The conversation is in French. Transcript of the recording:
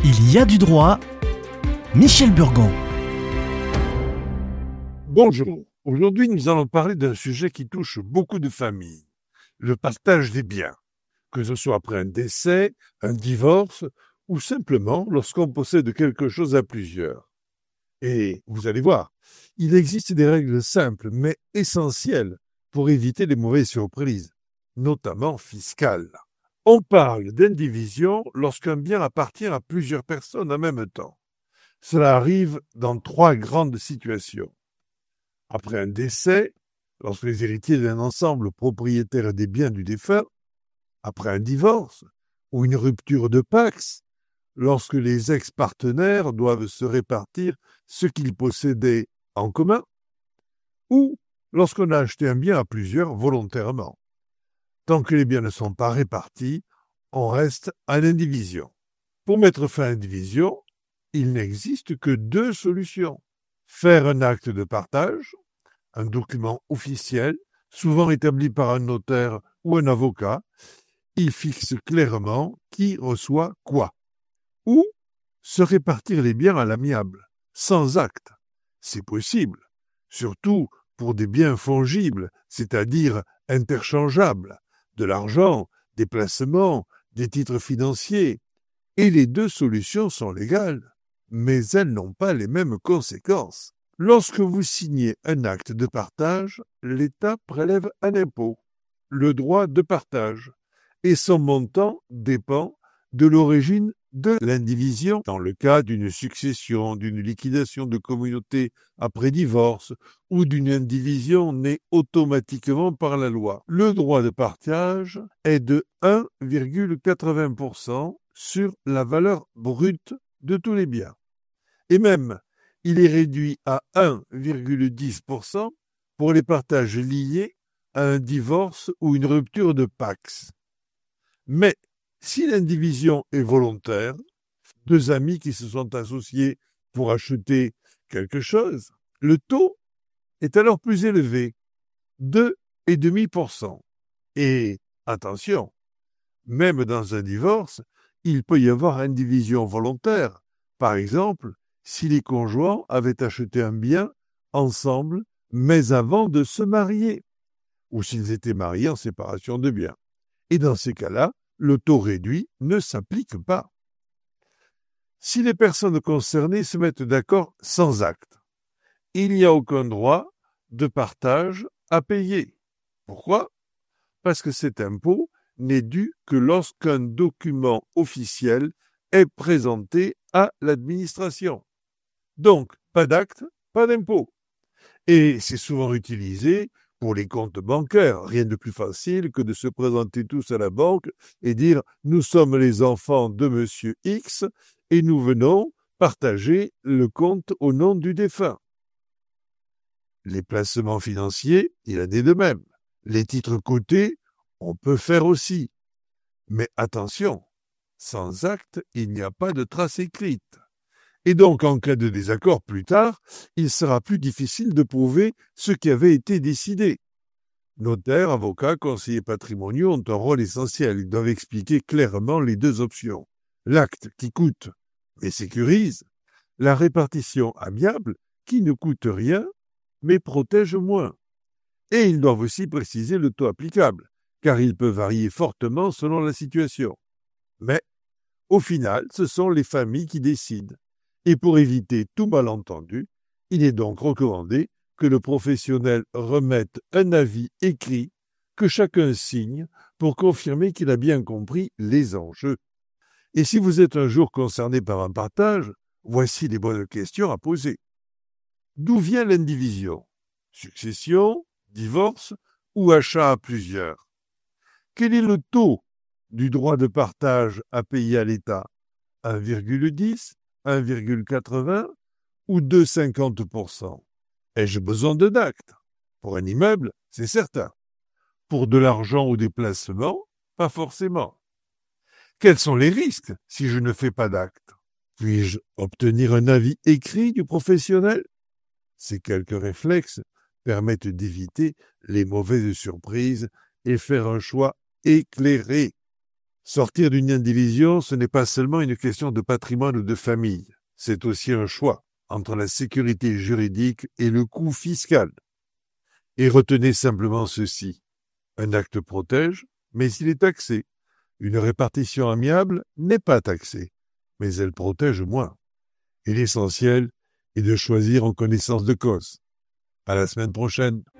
Il y a du droit. Michel Burgon. Bonjour. Aujourd'hui, nous allons parler d'un sujet qui touche beaucoup de familles, le partage des biens, que ce soit après un décès, un divorce ou simplement lorsqu'on possède quelque chose à plusieurs. Et vous allez voir, il existe des règles simples mais essentielles pour éviter les mauvaises surprises, notamment fiscales. On parle d'indivision lorsqu'un bien appartient à plusieurs personnes en même temps. Cela arrive dans 3 grandes situations. Après un décès, lorsque les héritiers d'un ensemble propriétaires des biens du défunt, après un divorce ou une rupture de pax, lorsque les ex-partenaires doivent se répartir ce qu'ils possédaient en commun, ou lorsqu'on a acheté un bien à plusieurs volontairement. Tant que les biens ne sont pas répartis, on reste en indivision. Pour mettre fin à l'indivision, il n'existe que 2 solutions. Faire un acte de partage, un document officiel, souvent établi par un notaire ou un avocat. Il fixe clairement qui reçoit quoi. Ou se répartir les biens à l'amiable, sans acte. C'est possible, surtout pour des biens fongibles, c'est-à-dire interchangeables, de l'argent, des placements, des titres financiers. Et les 2 solutions sont légales, mais elles n'ont pas les mêmes conséquences. Lorsque vous signez un acte de partage, l'État prélève un impôt, le droit de partage, et son montant dépend de l'origine de l'indivision. Dans le cas d'une succession, d'une liquidation de communauté après divorce ou d'une indivision née automatiquement par la loi, le droit de partage est de 1,80% sur la valeur brute de tous les biens. Et même, il est réduit à 1,10% pour les partages liés à un divorce ou une rupture de pax. Mais si l'indivision est volontaire, 2 amis qui se sont associés pour acheter quelque chose, le taux est alors plus élevé, 2,5%. Et attention, même dans un divorce, il peut y avoir indivision volontaire. Par exemple, si les conjoints avaient acheté un bien ensemble, mais avant de se marier, ou s'ils étaient mariés en séparation de biens. Et dans ces cas-là, le taux réduit ne s'applique pas. Si les personnes concernées se mettent d'accord sans acte, il n'y a aucun droit de partage à payer. Pourquoi ? Parce que cet impôt n'est dû que lorsqu'un document officiel est présenté à l'administration. Donc, pas d'acte, pas d'impôt. Et c'est souvent utilisé pour les comptes bancaires. Rien de plus facile que de se présenter tous à la banque et dire « Nous sommes les enfants de Monsieur X et nous venons partager le compte au nom du défunt. » Les placements financiers, il en est de même. Les titres cotés, on peut faire aussi. Mais attention, sans acte, il n'y a pas de trace écrite. Et donc, en cas de désaccord plus tard, il sera plus difficile de prouver ce qui avait été décidé. Notaires, avocats, conseillers patrimoniaux ont un rôle essentiel. Ils doivent expliquer clairement les 2 options. L'acte qui coûte mais sécurise, la répartition amiable qui ne coûte rien mais protège moins. Et ils doivent aussi préciser le taux applicable, car il peut varier fortement selon la situation. Mais, au final, ce sont les familles qui décident. Et pour éviter tout malentendu, il est donc recommandé que le professionnel remette un avis écrit que chacun signe pour confirmer qu'il a bien compris les enjeux. Et si vous êtes un jour concerné par un partage, voici les bonnes questions à poser. D'où vient l'indivision ? Succession, divorce ou achat à plusieurs ? Quel est le taux du droit de partage à payer à l'État ? 1,10, 1,80 ou 2,50%. Ai-je besoin de d'acte ? Pour un immeuble, c'est certain. Pour de l'argent ou des placements, pas forcément. Quels sont les risques si je ne fais pas d'acte ? Puis-je obtenir un avis écrit du professionnel ? Ces quelques réflexes permettent d'éviter les mauvaises surprises et faire un choix éclairé. Sortir d'une indivision, ce n'est pas seulement une question de patrimoine ou de famille, c'est aussi un choix entre la sécurité juridique et le coût fiscal. Et retenez simplement ceci, un acte protège, mais il est taxé. Une répartition amiable n'est pas taxée, mais elle protège moins. Et l'essentiel est de choisir en connaissance de cause. À la semaine prochaine.